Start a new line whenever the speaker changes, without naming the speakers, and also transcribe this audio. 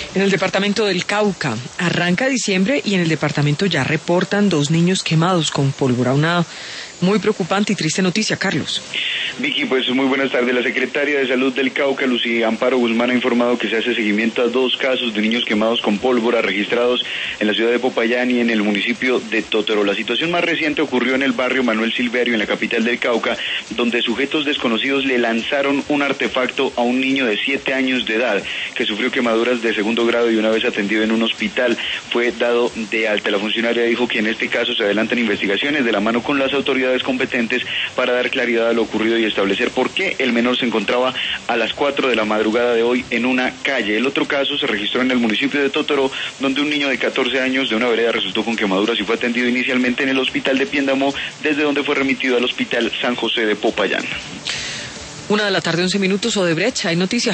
En el departamento del Cauca arranca diciembre y en el departamento ya reportan 2 niños quemados con pólvora. Una muy preocupante y triste noticia, Carlos.
Vicky, pues muy buenas tardes. La secretaria de Salud del Cauca, Lucía Amparo Guzmán, ha informado que se hace seguimiento a 2 casos de niños quemados con pólvora registrados en la ciudad de Popayán y en el municipio de Totoro. La situación más reciente ocurrió en el barrio Manuel Silverio, en la capital del Cauca, donde sujetos desconocidos le lanzaron un artefacto a un niño de 7 años de edad que sufrió quemaduras de 2º grado y una vez atendido en un hospital fue dado de alta. La funcionaria dijo que en este caso se adelantan investigaciones de la mano con las autoridades competentes para dar claridad a lo ocurrido y establecer por qué el menor se encontraba a las 4 de la madrugada de hoy en una calle. El otro caso se registró en el municipio de Totoro, donde un niño de 14 años de una vereda resultó con quemaduras y fue atendido inicialmente en el hospital de Piendamó, desde donde fue remitido al hospital San José de Popayán.
1:11 p.m, Odebrecht, hay noticias.